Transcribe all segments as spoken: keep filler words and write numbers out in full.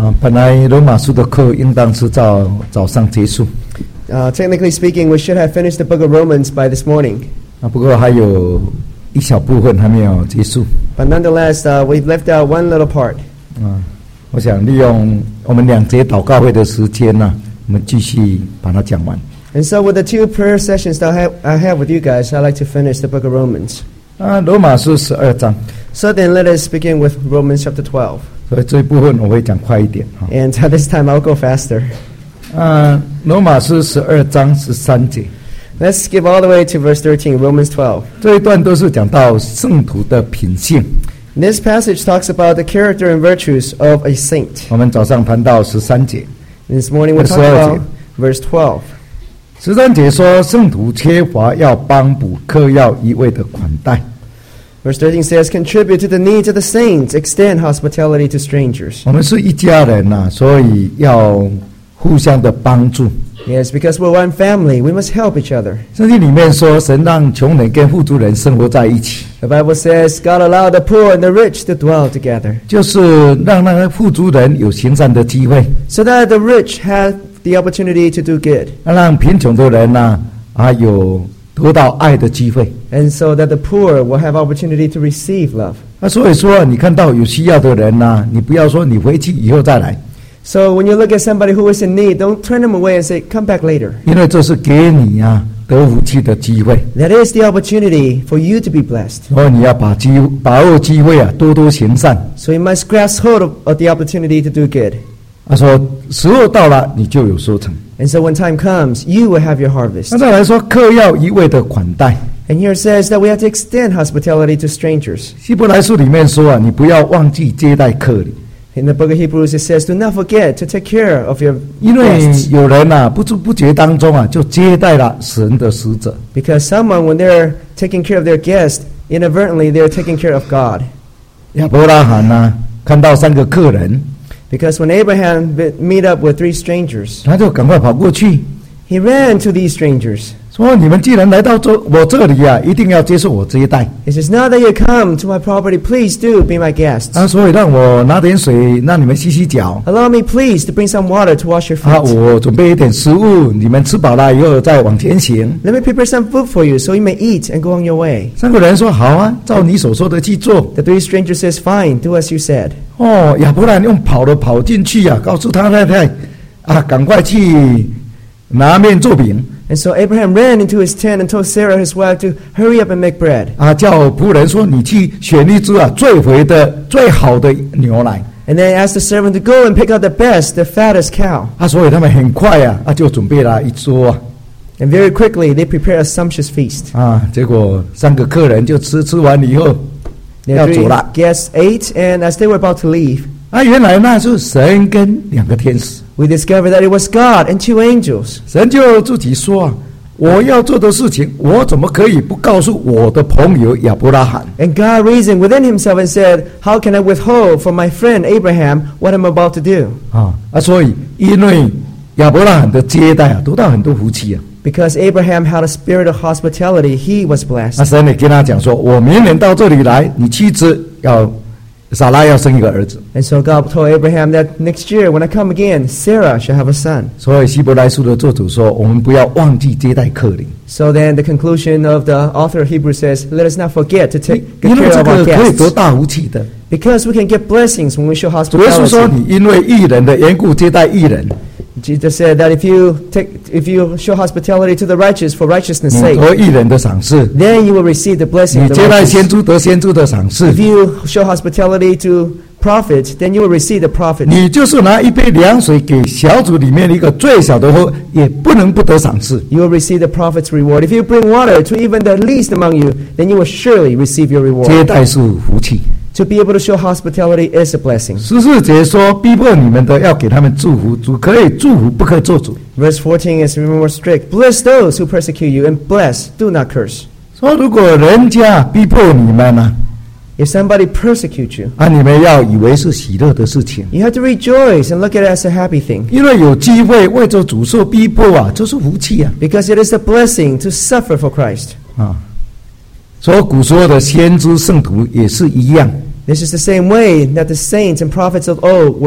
啊，本来罗马书的课应当是早早上结束， Uh, technically speaking, we should have finished the book of Romans by this morning. 啊，不过还有一小部分还没有结束。 But nonetheless, uh, we've left out one little part. 啊，我想利用我们两节祷告会的时间呢、啊，我们继续把它讲完。 And so with the two prayer sessions that I have, I have with you guys, I'd like to finish the book of Romans. 啊，罗马书十二章， So then let us begin with Romans chapter twelve. 所以这一部分我会讲快一点哈。 And uh, this time I'll go faster. 啊，罗马书十二章十三节， Let's skip all the way to verse thirteen, Romans twelve. 这一段都是讲到圣徒的品性。 This passage talks about the character and virtues of a saint. 我们早上谈到十三节， This morning we'll talk about verse twelve. 十三节说圣徒缺乏要帮补客要一味的款待。 Verse thirteen says, contribute to the needs of the saints, extend hospitality to strangers. 我们是一家人呐、啊，所以要互相的帮助。 Yes, because we're one family, we must help each other. 圣经里面说，神让穷人跟富足人生活在一起， The Bible says, God allowed the poor and the rich to dwell together, 就是让那个富足人有行善的机会， so that the rich have the opportunity to do good, 让贫穷的人呐、啊，啊有得到爱的机会。 and so that the poor will have opportunity to receive love. 那、啊、所以说，你看到有需要的人呐、啊，你不要说你回去以后再来， So when you look at somebody who is in need, don't turn them away and say, come back later. 因为这是给你啊得福气的机会， That is the opportunity for you to be blessed. 所以你要把机把握机会啊，多多行善。 So you must grasp hold of, of the opportunity to do good. 他说时候到了，你就有收成。 And so when time comes, you will have your harvest. 那再来说，客要一味的款待。 And here it says that we have to extend hospitality to strangers. 希伯来书里面说啊，你不要忘记接待客旅， In the book of Hebrews, it says, do not forget to take care of your 因为 guests. 有人啊不知不觉当中啊就接待了神的使者。 Because someone, when they're taking care of their guest, inadvertently they're taking care of God. 亚伯拉罕呢、看到三个客人， Because when Abraham met meet up with three strangers, 他就赶快跑过去 he ran to these strangers. 说：“你们既然来到这我这里啊，一定要接受我接待 He says, now that you come to my property, please do be my guests. 啊，所以让我拿点水让你们洗洗脚 Allow me, please, to bring some water to wash your 啊， feet. 我准备一点食物，你们吃饱了以后再往前行。” Let me prepare some food for you so you may eat and go on your way. 三个人说：“好啊，照你所说的去做。” The three strangers says, fine, do as you said. 哦，亚伯兰用跑的跑进去啊，告诉他太太啊，赶快去拿面做饼 And so Abraham ran into his tent and told Sarah, his wife, to hurry up and make bread. 啊，叫仆人说：“你去选一只啊最肥的、最好的牛来。” And then asked the servant to go and pick out the best, the fattest cow. 啊，所以他们很快啊，啊就准备了一桌啊， And very quickly they prepared a sumptuous feast. 啊，结果三个客人就吃吃完以后 The 要 three 走了。 guests ate, and as they were about to leave, 啊，原来那是神跟两个天使， we discovered that it was God and two angels. 神就自己说啊，我要做的事情，我怎么可以不告诉我的朋友亚伯拉罕？ And God reasoned within himself and said, how can I withhold from my friend Abraham what I'm about to do? 啊啊，所以因为亚伯拉罕的接待啊，得到很多福气啊。 Because Abraham had a spirit of hospitality, he was 那 blessed. 神也跟他讲说，我明年到这里来，你妻子要撒拉要生一个儿子。 And so God told Abraham that next year when I come again, Sarah shall have a son. 所以希伯来书的作者说，我们不要忘记接待客旅， So then the conclusion of the author of Hebrews says, let us not forget to take 因 good 为 care 这 of our 个可以得 guests. 大福气的。 Because we can get blessings when we show 主耶稣说， hospitality. 你因为义人的缘故接待义人， Jesus said that if you take, if you show hospitality to the righteous for righteousness' 你 sake, 得义人的赏赐； then you will receive the blessing 你 of the 接待先 righteous. 知得先知的赏赐； If you show hospitality to prophet, then you will receive the prophet. 你就是拿一杯凉水给小组里面一个最小的喝，也不能不得赏赐。 You will receive the prophet's reward. If you bring water to even the least among you, then you will surely receive your 接 reward. 待是福气。 To be able to show hospitality is a blessing. 十四节说，逼迫你们的要给他们祝福，主可以祝福，不可以做主。 Verse fourteen is even more strict. Bless those who persecute you, and bless, do not curse. 说如果人家逼迫你们呢、 If somebody persecutes you, 啊，你们要以为是喜乐的事情， you have to rejoice and look at it as a happy thing. 因为有机会为着主受逼迫啊，这是福气啊 Because it is a blessing to suffer for Christ. 啊！所以古时候的先知圣徒也是一样。 This is the same way that the saints and prophets of old were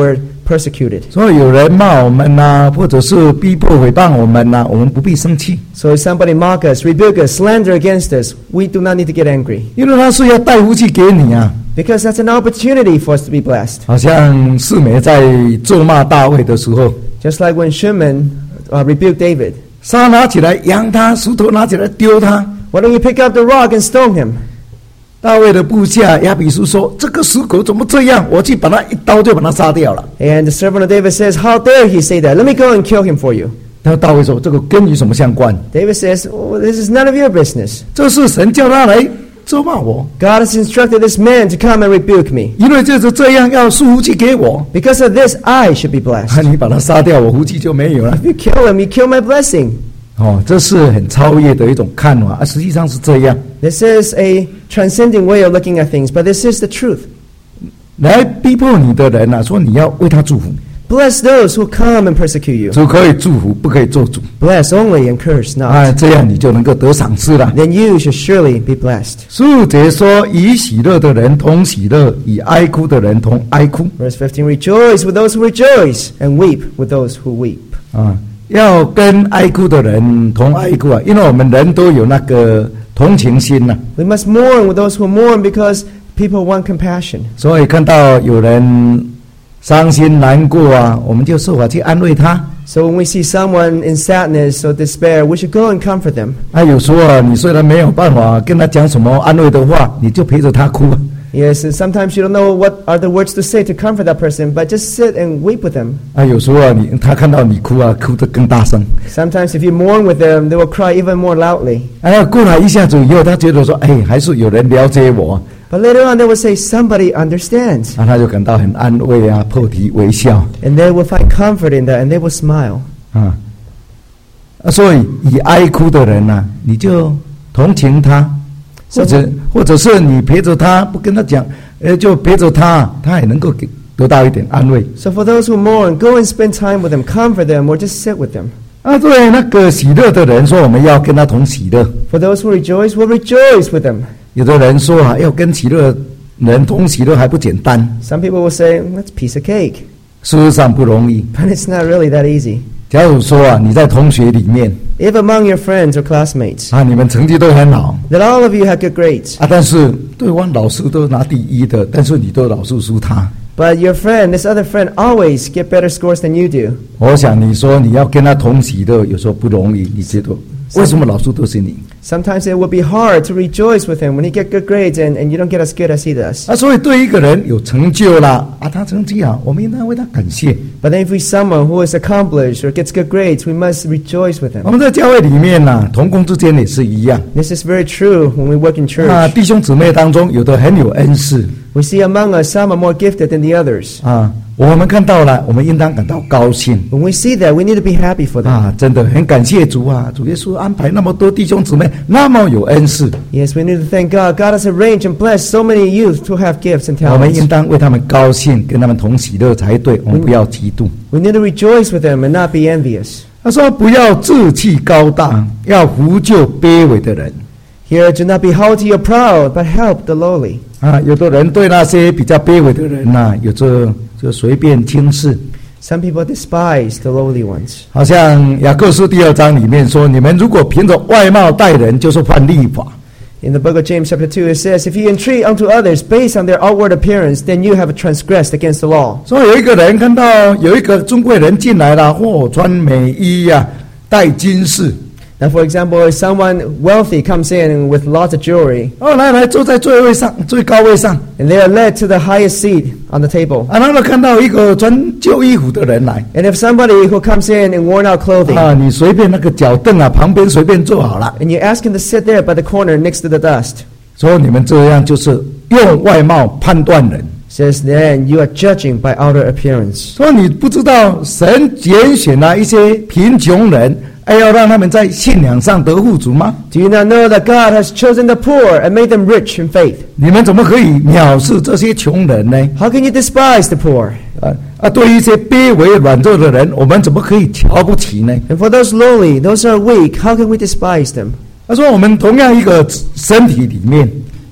persecuted. 所以有人骂我们呐、或者是逼迫诽谤我们呐、我们不必生气， So if somebody mock us, rebuke us, slander against us, we do not need to get angry. 因为他是要带福气给你啊。 Because that's an opportunity for us to be blessed. 好像示每在咒骂大卫的时候， Just like when Shimon uh, rebuked David. 沙拿起来扬他，石头拿起来丢他。 Why don't you pick up the rock and stone him? 大卫的部下亚比书说：“这个死狗怎么这样？我去把他一刀就把他杀掉了。” And the servant of David says, how dare he say that? Let me go and kill him for you. 然后大卫说：“这个跟你什么相关？ David says, oh, this is none of your business. 这是神叫他来咒骂我， God has instructed this man to come and rebuke me. 因为就是这样要输福气给我。 Because of this, I should be blessed. 啊，你把他杀掉，我福气就没有了。 If you kill him, you kill my blessing. 哦，这是很超越的一种看法啊，实际上是这样。 This is a transcending way of looking at things, but this is the truth. 来逼迫你的人啊，说你要为他祝福， Bless those who come and persecute you. 只可以祝福，不可以做主。 Bless only and curse not. 啊，这样你就能够得赏赐了。 Then you should surely be blessed. 十五节说：“与喜乐的人同喜乐，与哀哭的人同哀哭。” Verse fifteen, rejoice with those who rejoice, and weep with those who weep. 啊，要跟哀哭的人同哀哭啊，因为我们人都有那个同情心呐、啊， We must mourn with those who mourn because people want compassion. 所以看到有人伤心难过啊，我们就设法去安慰他。 So when we see someone in sadness or despair, we should go and comfort them. 啊，有时候啊，你虽然没有办法跟他讲什么安慰的话，你就陪着他哭啊。 Yes, and sometimes you don't know what are the words to say to comfort that person, but just sit and weep with them. 啊，有时候啊，你他看到你哭啊，哭得更大声。 Sometimes if you mourn with them, they will cry even more loudly. 啊，过来一下子以后，他觉得说，哎，还是有人了解我， But later on they will say, somebody understands. 啊，他就感到很安慰啊，破涕为笑 And they will find comfort in that, and they will smile. 啊。啊，所以以哀哭的人呐、啊，你就同情他。 或者或者是你陪着他，不跟他讲，呃，就陪着他，他也能够给得到一点安慰。 So for those who mourn, go and spend time with them, comfort them, or just sit with them. 啊，对那个喜乐的人说，我们要跟他同喜乐。 For those who rejoice, we'll rejoice with them. 有的人说啊，要跟喜乐人同喜乐还不简单， Some people will say, that's a piece of cake. 事实上不容易。 But it's not really that easy. 假如说啊，你在同学里面 If among your friends or classmates 啊，你们成绩都很好 that all of you have good grades, 啊，但是对方老师都拿第一的，但是你都老是输他。 but your friend, this other friend, always get better scores than you do, 我想你说你要跟他同喜乐，有时候不容易。你觉得为什么老师都是你？ sometimes it will be hard to rejoice with him when he get good grades and, and you don't get as good as he does. 啊，所以对一个人有成就啦，啊，他成绩好，我们应当为他感谢。 But then if we someone who is accomplished or gets good grades, we must rejoice with 我 him. 们在教会里面呐、同工之间也是一样。 This is very true when we work in 啊， church. 弟兄姊妹当中有的很有恩赐 We see among us some are more gifted than the others. 啊，我们看到了，我们应当感到高兴 When we see that, we need to be happy for them. 啊！真的很感谢主啊，主耶稣安排那么多弟兄姊妹那么有恩赐， Yes, we need to thank God. God has arranged and blessed so many youth to have gifts and 我们应 talents. 当为他们高兴，跟他们同喜乐才对。我们不要嫉妒。 We need to rejoice with them and not be envious. 他说不要志气高大，要扶救卑微的人 Here, do not be haughty or proud, but help the lowly. 啊！有的人对那些比较卑微的人呐、有着就随便轻视。 Some people despise the lowly ones. 好像雅各书第二章里面说，你们如果凭着外貌待人，就是犯律法。 In the book of James chapter two, it says, if you entreat unto others based on their outward appearance, then you have transgressed against the law. 所以有一个人看到有一个尊贵人进来了，或穿美衣呀、戴金饰， Now, for example, if someone wealthy comes in with lots of jewelry, 哦，来来坐在最位上，最高位上， and they are led to the highest seat on the table. 啊，然后看到一个穿旧衣服的人来， And if somebody who comes in in worn out clothing, 啊，你随便那个脚凳啊，旁边随便坐好了。 and you ask him to sit there by the corner next to the dust, 所以你们这样就是用外貌判断人。 says then you are judging by outer appearance. 所以你不知道神拣选了一些贫穷人，哎，要让他们在信仰上得富足吗？ Do you not know that God has chosen the poor and made them rich in faith? 你们怎么可以藐视这些穷人呢？ How can you despise the poor? 啊啊！对于一些卑微软弱的人，我们怎么可以瞧不起呢？ And for those lowly, those who are weak, how can we despise them? 他说，我们同样一个身体里面，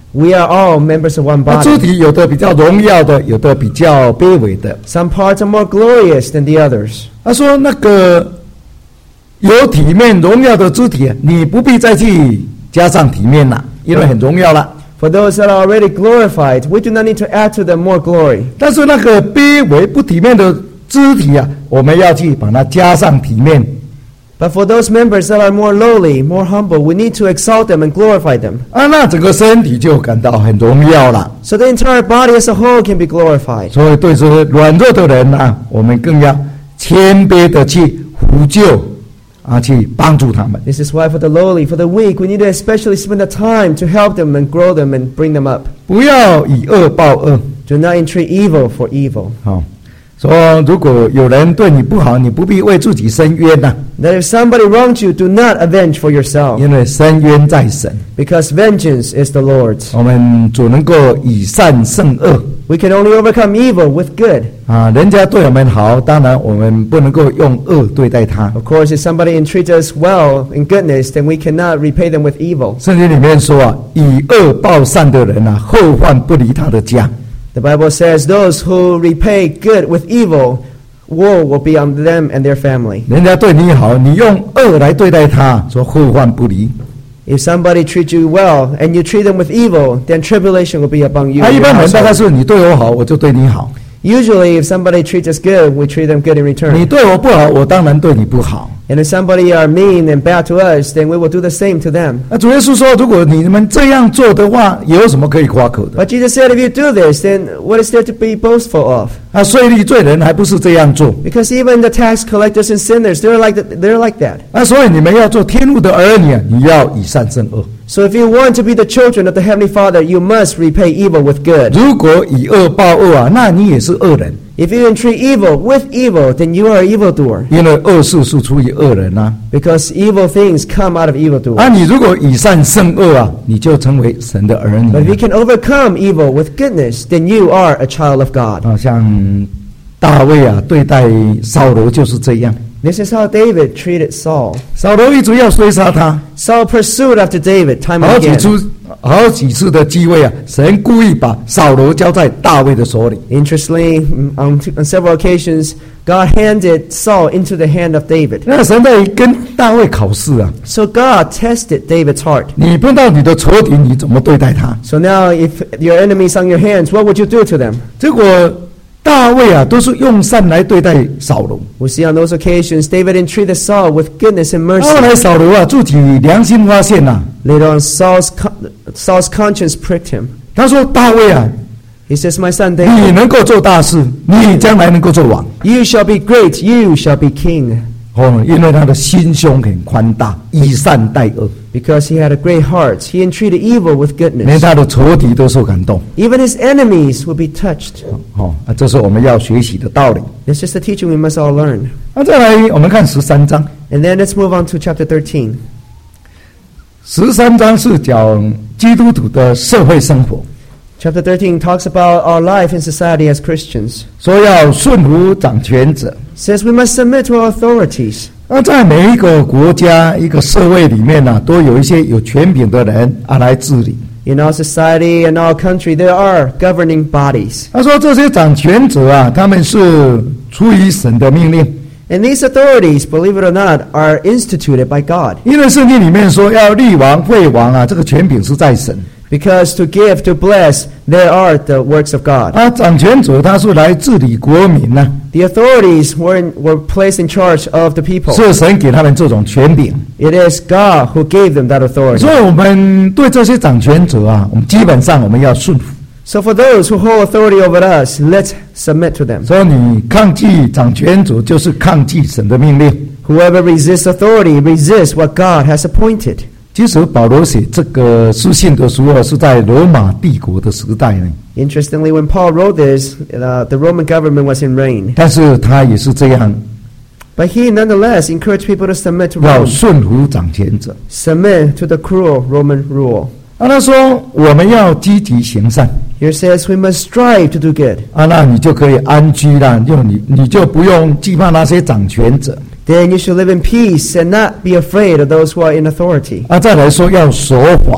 We are all members of one 那肢 body. 体有的比较荣耀的，有的比较卑微的。 Some parts are more glorious than the others. 他说那个有体面荣耀的肢体啊，你不必再去加上体面了，因为很荣耀了。 For those that are already glorified, we do not need to add to them more glory. 但是那个卑微不体面的肢体啊，我们要去把它加上体面。 But for those members that are more lowly, more humble, we need to exalt them and glorify them. 啊，那整个身体就感到很荣耀了。 So the entire body as a whole can be glorified. 所以对这些软弱的人啊，我们更要谦卑的去呼救啊，去帮助他们。 This is why for the lowly, for the weak, we need to especially spend the time to help them and grow them and bring them up. 不要以恶报恶。 Do not entreat evil for evil. 好，说如果有人对你不好，你不必为自己申冤呐、 That if somebody wrongs you, do not avenge for yourself, 因为申冤在神。 because vengeance is the Lord's. 我们只能够以善胜恶 We can only overcome evil with good. 啊，人家对我们好，当然我们不能够用恶对待他。 Of course, if somebody entreats us well in goodness, then we cannot repay them with evil. 圣经里面说啊，以恶报善的人啊，后患不离他的家。 The Bible says those who repay good with evil, woe will be on them and their family. 人家对你好，你用恶来对待他，说后患不离。 If somebody treats you well and you treat them with evil, then tribulation will be upon you. 啊， and 一 your 般人大概 household. 是你对我好，我就对你好； Usually, if somebody treats us good, we treat them good in 你 return. 对我不好，我当然对你不好。 And if somebody are mean and bad to us, then we will do the same to them. 那主耶稣说，如果你们这样做的话，有什么可以夸口的？ But Jesus said, if you do this, then what is there to be boastful of? 啊，税吏罪人还不是这样做？ Because even the tax collectors and sinners, they're like the, they're like that. 啊，所以你们要做天父的儿女啊，你要以善胜恶。 So if you want to be the children of the Heavenly Father, you must repay evil with good. 如果以恶报恶啊，那你也是恶人， If you entreat evil with evil, then you are an evildoer. 因为恶事是出于恶人啊。 Because evil things come out of 啊， evildoers. 你如果以善胜恶啊，你就成为神的儿 But if 女 you can overcome evil with goodness, then you are a child of God. 啊。像大卫啊，对待扫罗就是这样。 This is how David treated Saul. 扫罗一直要追杀他， Saul pursued after David time 好 and 几 again. 次好几次的机会啊，神故意把扫罗交在大卫的手里。 Interestingly, on, on several occasions, God handed Saul into the hand of David. 那神在跟大卫考试啊， So God tested David's heart. 你碰到你的仇敌，你怎么对待他？ So now, if your enemy's on your hands, what would you do to them? 结果大卫啊，都是用善来对待扫罗。 We see on those occasions, David entreated Saul with goodness and 后 mercy. 来扫罗啊，自己良心发现呐、啊， Later on, Saul's, con- Saul's conscience pricked him. 他说：“大卫啊， He says, My son 你 David, 能够做大事，你将来能够做王。 you shall be great, you shall be king. ” 哦，因为他的心胸很宽大，以善待恶， Because he had a great heart, he entreated evil with 连 goodness. 他的仇敌都受感动。 Even his enemies will be touched. 哦，啊，这是我们要学习的道理。 It's just a teaching we must all learn. 那、再来，我们看十三章。 And then let's move on to chapter thirteen. 十三章是讲基督徒的社会生活， Chapter thirteen talks about our life in society as Christians. 说要顺服掌权者。 It says we must submit to our authorities. 那在每一个国家、一个社会里面呢、都有一些有权柄的人啊来治理。 In our society and our country, there are governing bodies. 他说这些掌权者啊，他们是出于神的命令， And these authorities, believe it or not, are instituted by God. 因为圣经里面说要立王、废王啊，这个权柄是在神。 Because to give, to bless, there are the works of God. 啊，掌权者他是来治理国民呐、 The authorities were, in, were placed in charge of the people. 是神给他们这种权柄。 It is God who gave them that authority. 所以我们对这些掌权者啊，我们基本上我们要顺服。 So for those who hold authority over us, let's submit to them. 所以你抗拒掌权者，就是抗拒神的命令。 Whoever resists authority resists what God has appointed. 其实保罗写这个书信的时候，是在罗马帝国的时代呢， Interestingly, when Paul wrote this, uh, the Roman government was in reign. 但是他也是这样， But he nonetheless encouraged people to submit to 要 Rome. 顺服掌权者。 Submit to the cruel Roman rule. 啊，他说我们要积极行善 Here says we must strive to do good. 啊，那你就可以安居了，就你你就不用惧怕那些掌权者 Then you should live in peace and not be afraid of those who are in authority. 啊。再来说要守法，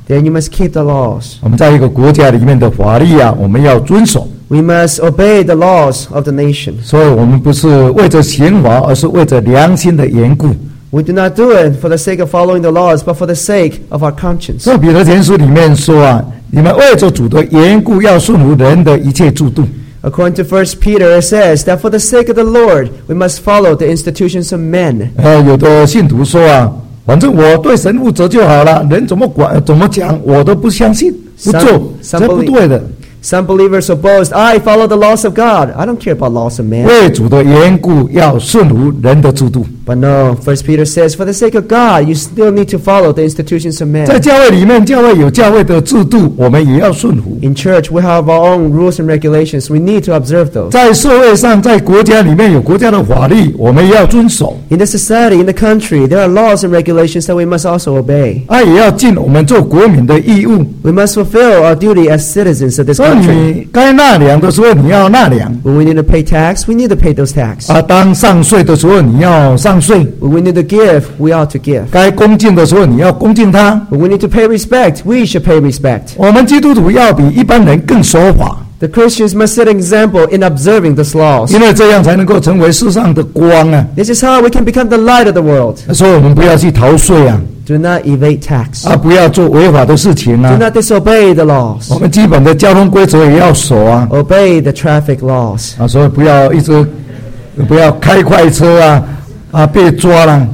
then you must keep the laws. 我们在一个国家里面的法律啊，我们要遵守。 We must obey the laws of the nation. 所以我们不是为着刑罚，而是为着良心的缘故。 We do not do it for the sake of following the laws, but for the sake of our conscience. 所以彼得前书里面说啊，你们为着主的缘故，要顺服人的一切制度。 According to First Peter, it says that for the sake of the Lord, we must follow the institutions of men. 呃，有的信徒说啊，反正我对神负责就好了，人怎么管怎么讲，我都不相信，不做，这不对的。 Some believers boast, I follow the laws of God. I don't care about laws of man. 为主的缘故，要顺服人的制度。 But no, First Peter says, for the sake of God, you still need to follow the institutions of men. 在教会里面，教会有教会的制度，我们也要顺服。 In church, we have our own rules and regulations. We need to observe those. 在社会上，在国家里面有国家的法律，我们也要遵守。 In the society, in the country, there are laws and regulations that we must also obey. 啊，也要尽我们做国民的义务。 We must fulfill our duty as citizens of this 所以 country. 你该纳粮的时候，你要纳粮。 When we need to pay tax, we need to pay those tax. 啊，当上税的时候，你要上税。 When we need to give, we ought to give. 该恭敬的时候，你要恭敬他。 When we need to pay respect, we should pay respect. 我们基督徒要比一般人更守法， The Christians must set an example in observing these laws. 因为这样才能够成为世上的光啊。 This is how we can become the light of the world. 所以我们不要去逃税啊， Do not evade tax. 啊，不要做违法的事情 Do 啊。 not disobey the laws. 我们基本的交通规则也要守啊。 Obey the traffic laws. 啊，所以不要一直不要开快车啊，啊，被抓了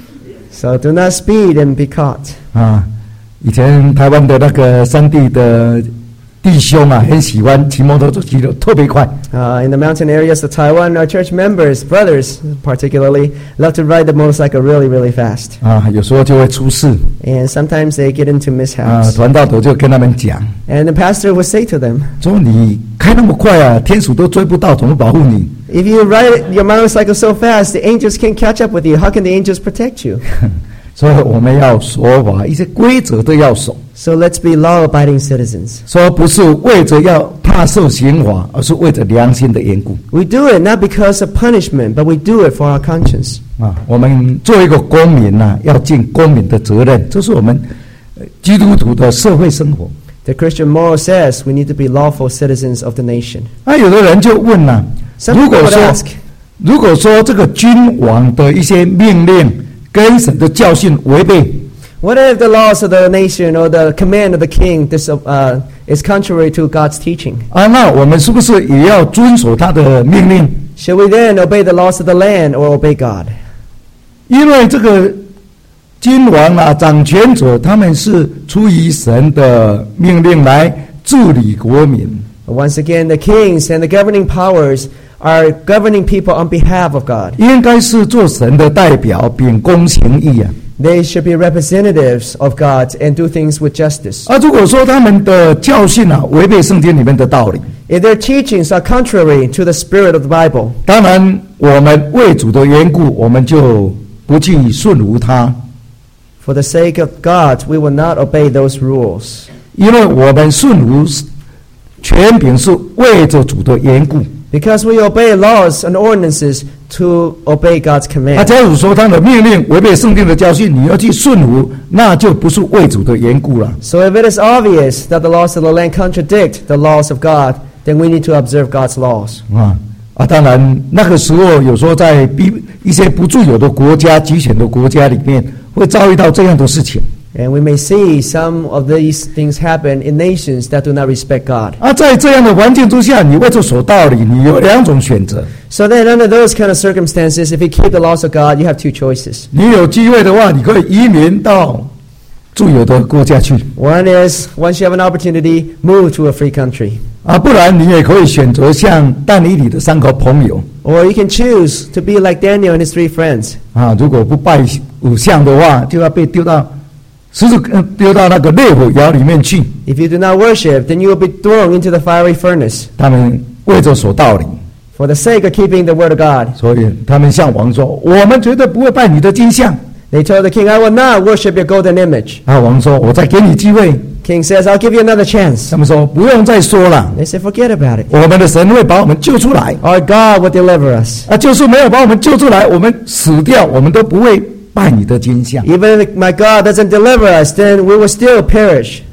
So do not speed and be caught. 啊。以前台湾的那个山地的弟兄啊，很喜欢骑摩托车，骑得特别快。 Uh, in the mountain areas of Taiwan, our church members, brothers particularly, love to ride the motorcycle really, really fast. 啊，有时候就会出事 And sometimes they get into 啊。 mishaps. 传道者就跟他们讲， And the pastor would say to them, 说你开那么快啊，天使都追不到，怎么保护你？ if you ride your motorcycle so fast, the angels can't catch up with you. How can the angels protect you? 所以我们要守法，一些规则都要守。 So let's be law-abiding citizens. 说不是为着要怕受刑罚，而是为着良心的缘故 We do it not because of punishment, but we do it for our conscience. 啊。我们做一个公民呐、啊，要尽公民的责任，这是我们呃基督徒的社会生活。 The Christian moral says we need to be lawful citizens of the nation. 啊，有的人就问了、 Some 如 people 果 would 说 ask, 如果说这个君王的一些命令跟神的教训违背， what if the laws of the nation or the command of the king this, uh, is contrary to God's teaching? 啊，那我们是不是也要遵守他的命令？ Should we then obey the laws of the land or obey God? 因为这个君王啊，掌权者他们是出于神的命令来治理国民。 Once again, the kings and the governing powers are governing people on behalf of God. 应该是做神的代表，秉公行义啊。 They should be representatives of God and do things with justice. 啊，如果说他们的教训啊违背圣经里面的道理， If their teachings are contrary to the spirit of the Bible, 当然我们为主的缘故，我们就不去顺服他， for the sake of God, we will not obey those rules. 因为我们顺服权柄是为着主的缘故。 Because we obey laws and ordinances to obey God's 他 command. 假如说他的命令违背圣经的教训，你要去顺服，那就不是为主的缘故了。 So if it is obvious that the laws of the land contradict the laws of God, then we need to observe God's laws. 啊啊，当然那个时候有时候在一一些不自由的国家、极权的国家里面，会遭遇到这样的事情。 And we may see some of these things happen in nations that do not respect God. 啊，在这样的环境之下，你为着守道理，你有两种选择。 So then under those kind of circumstances, if you keep the laws of God, you have two choices. 你有机会的话，你可以移民到自由的国家去 One is, once you have an opportunity, move to a free country. 啊，不然你也可以选择像但以理的三个朋友 Or you can choose to be like Daniel and his three friends. 啊，如果不拜偶像的话，就要被丢到狮子呃丢到那个烈火窑里面去。 If you do not worship, then you will be thrown into the fiery furnace. 他们为着守道理， For the sake of keeping the word of God. 所以他们向王说：“我们绝对不会拜你的金像。” They told the king, I will not worship your golden image. 啊，王说：“我再给你机会。” King says, I'll give you another chance. 他们说：“不用再说了， They said, forget about it. 我们的神会把我们救出来。 Our God will deliver us. 啊，就是没有把我们救出来，我们死掉，我们都不会拜你的金像。” Even if my God doesn't deliver us, then we will still perish.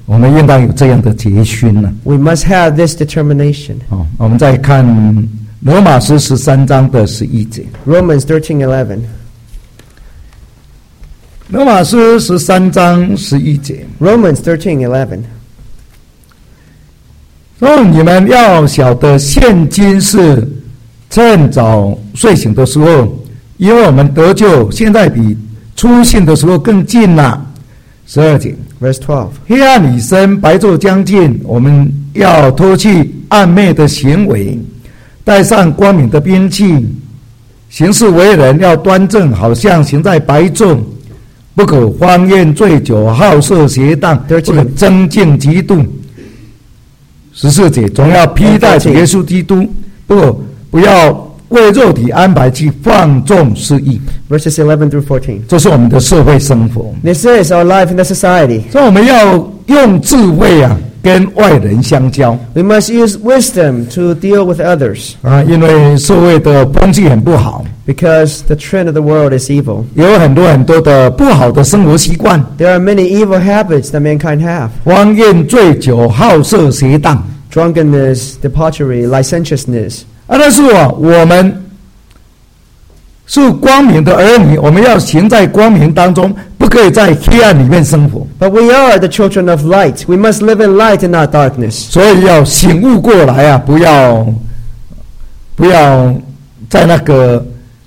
我们应当有这样的决心呢、 We must have this determination. 哦，我们再看罗马书十三章的十一节。 Romans thirteen eleven. 罗马书十三章十一节 Romans thirteen eleven. 说：“你们要晓得，现今是趁早睡醒的时候，因为我们得救，现在比初信的时候更近了。”十二节。 Verse twelve. 黑暗已深，白昼将近，我们要脱去暗昧的行为，带上光明的兵器，行事为人要端正，好像行在白昼，不可荒宴醉酒，好色邪荡，不可争竞嫉妒。十四节，总要披戴主耶稣基督，不不要为肉体安排去放纵私欲。 Verses eleven through fourteen. 这是我们的社会生活。 This is our life in the society. 所以我们要用智慧啊，跟外人相交 We must use wisdom to deal with others 啊，因为社会的风气很不好， because the trend of the world is evil. 有很多很多的不好的生活习惯， There are many evil habits that mankind have. 荒宴醉酒、好色邪荡 Drunkenness, debauchery, licentiousness. 啊。但是啊，我们是光明的儿女，我们要行在光明当中，不可以在黑暗里面生活。 But we are the children of light. We must live in light and not darkness. 所以要醒悟过来啊，不要不要在那个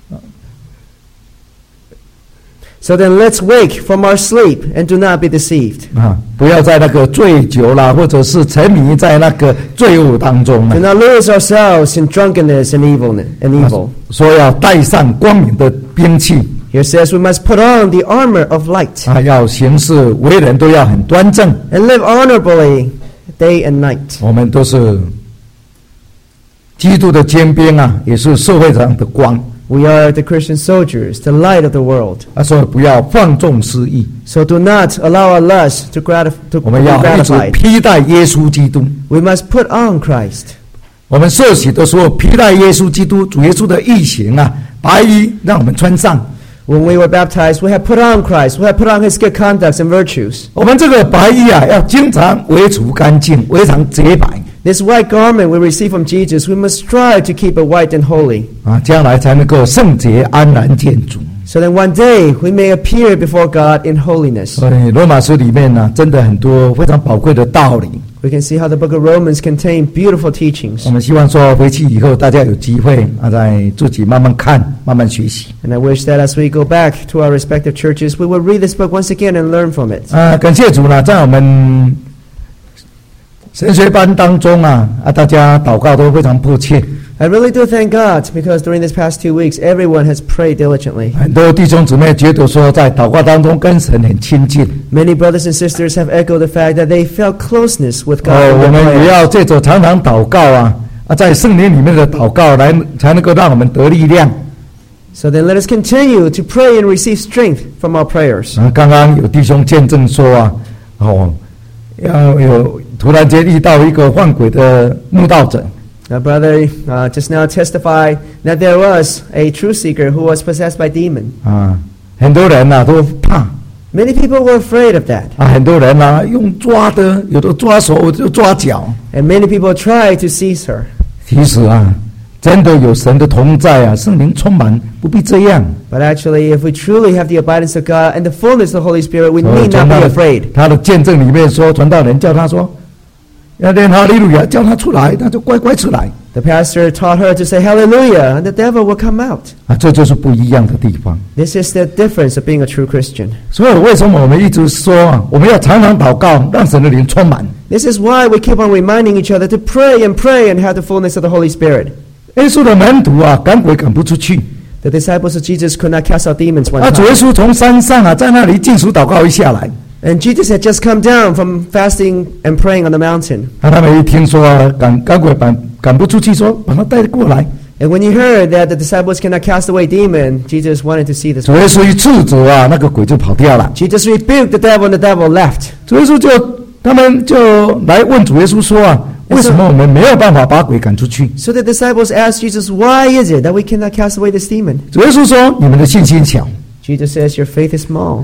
So then let's wake from our sleep and do not be deceived. 啊，不要在那个醉酒啦，或者是沉迷在那个罪恶当中 Do 啊。 not lose ourselves in drunkenness and evil and evil. 说要带上光明的兵器 Here says we must put on the armor of light 啊，要行事为人都要很端正。 and live honorably day and night. 我们都是基督的尖兵啊，也是社会上的光 We are the Christian soldiers, the light of the world. 啊，所以不要放纵私意， So do not allow our lust to, gratif- to 我 be 们要一直 gratified. 披戴耶稣基督。 We must put on Christ. 我们受洗的时候披戴耶稣基督，主耶稣的义行啊，白衣让我们穿上。 When we were baptized, we have put on Christ. We have put on His good conducts and virtues. 我们这个白衣啊，要经常维除干净，非常洁白 This white garment we receive from Jesus, we must strive to keep it white and holy. 啊，将来才能够圣洁安然见主。 So that one day we may appear before God in holiness. 所以罗马书里面呢、真的很多非常宝贵的道理。 We can see how the book of Romans contains beautiful teachings. 我们希望说回去以后，大家有机会啊，再自己慢慢看，慢慢学习。 And I wish that as we go back to our respective churches, we will read this book once again and learn from it. 啊，感谢主呢，在我们神学班当中啊，啊，大家祷告都非常迫切， I really do thank God because during these past two weeks, everyone has prayed diligently. 很多弟兄姊妹觉得说，在祷告当中跟神很亲近。 Many brothers and sisters have echoed the fact that they felt closeness with 哦， God. 我 in 们 their 也 prayers. 要借着常常祷告啊，啊，在圣灵里面的祷告来，才能够让我们得力量。 So then let us continue to pray and receive strength from our prayers. 啊，刚刚有弟兄见证说啊，哦，要有突然间遇到一个换鬼的慕道者。 Our brother uh, just now testified that there was a truth seeker who was possessed by demon. 啊，很多人呐、啊、都怕 Many people were afraid of that. 啊，很多人呐、啊、用抓的，有的抓手，有的抓脚。 And many people tried to seize her. 其实啊，真的有神的同在啊，圣灵充满，不必这样。 But actually, if we truly have the abidance of God and the fullness of the Holy Spirit, we 所以 need 从 not 他 be 的 afraid. 他的见证里面说，传道人叫他说要念哈利路亚，叫他出来，他就乖乖出来 The pastor taught her to say hallelujah, and the devil will come out. 啊，这就是不一样的地方。 This is the difference of being a true Christian. 所以为什么我们一直说啊，我们要常常祷告，让神的灵充满？ This is why we keep on reminding each other to pray and pray and have the fullness of the Holy Spirit. 耶稣的门徒啊，赶鬼赶不出去 The disciples of Jesus could not cast out demons one 啊，主耶 time. 稣从山上啊，在那里禁食祷告一下来， And Jesus had just come down from fasting and praying on the mountain. 啊，他们一听说啊，赶赶鬼赶赶不出去，说把他带过来。 And when he heard that the disciples cannot cast away demon, Jesus wanted to see this. 主耶稣一斥责啊，那个鬼就跑掉了。 Jesus rebuked the devil and the devil left. 主耶稣就他们就来问主耶稣说啊，为什么我们没有办法把鬼赶出去？ So the disciples asked Jesus, why is it that we cannot cast away this demon? 主耶稣说，你们的信心小。 Jesus says, your faith is small.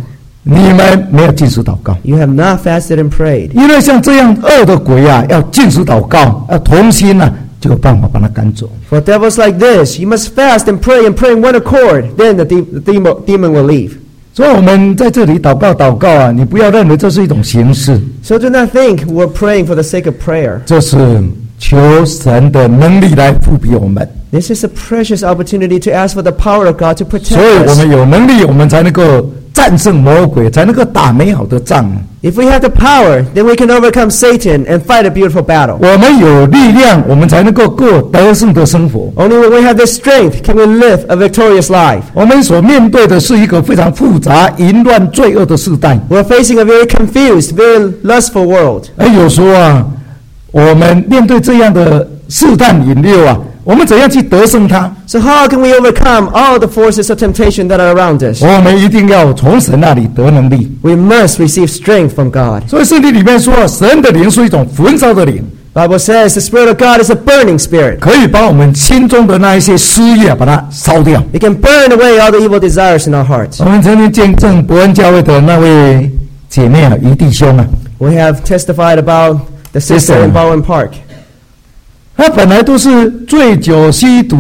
你们没有禁食祷告， You have not fasted and prayed. 因为像这样恶的鬼啊，要禁食祷告，要同心啊，就有办法把他赶走。 For devils like this, you must fast and pray and pray in one accord. Then the, de- the demon, demon will leave. 所以我们在这里祷告祷告啊，你不要认为这是一种形式， So do not think we're praying for the sake of prayer. 这是求神的能力来复庇我们。 This is a precious opportunity to ask for the power of God to 所 protect 以我 us. 们有能力，我们才能够战胜魔鬼，才能够打美好的仗。 If we have the power, then we can overcome Satan and fight a beautiful battle. 我们有力量，我们才能够过得胜的生活。 Only when we have this strength can we live a victorious life. 我们所面对的是一个非常复杂、淫乱、罪恶的时代。 We're facing a very confused, very lustful world. 而有时候啊，我们面对这样的试探引诱啊，我们怎样去得胜它？ So how can we overcome all the forces of temptation that are around us? 我们一定要从神那里得能力。 We must receive strength from God. 所以圣经里面说，神的灵是一种焚烧的灵， Bible says the Spirit of God is a burning spirit. 可以把我们心中的那一些私欲啊，把它烧掉。 It can burn away all the evil desires in our hearts. 我们曾经见证伯恩教会的那位姐妹啊，于弟兄啊， We have testified about the sister in Bowen Park. 他本来都是醉酒吸毒，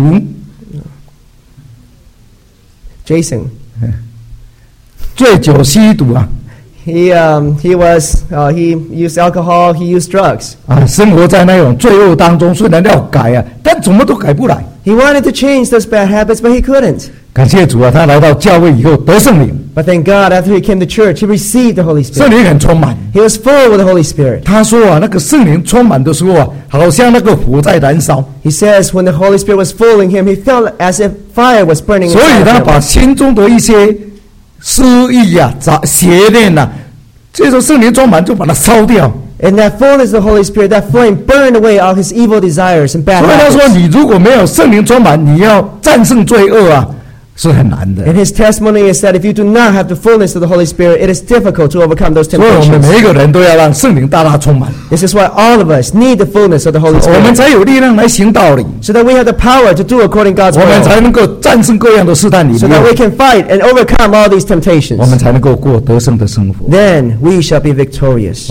Jason. 醉酒吸毒啊， He um, he was uh, he used alcohol. He used drugs. 啊，生活在那种罪恶当中，虽然要改啊，但怎么都改不来。 He wanted to change those bad habits, but he couldn't. 感谢主啊，他来到教会以后得圣灵， But thank God, after he came to church, he received the Holy 圣 Spirit. 灵很充满。 He was full with the Holy Spirit. 他说啊，那个圣灵充满的时候啊，好像那个火在燃烧， He says when the Holy Spirit was filling him, he felt as if fire was burning 所以 inside 他 him. 把心中的一些私意呀、杂邪念呐、这种圣灵充满就把它烧掉。 In that fullness of the Holy Spirit, that flame burned away all his evil desires and bad 所以他说， habits. 你如果没有圣灵充满，你要战胜罪恶啊，是很难的。 And his testimony is that if you do not have the fullness of the Holy Spirit, it is difficult to overcome those 所以我们 temptations. 每一个人都要让圣灵大大充满， This is why all of us need the fullness of the Holy 我们 Spirit, 才有力量来行道理， so that we have the power to do according to God's 我们 will, 才能够战胜各样的试探引 so that we 诱， can fight and overcome all these 我们 temptations. 才能够过得胜的生活。 Then we shall be victorious.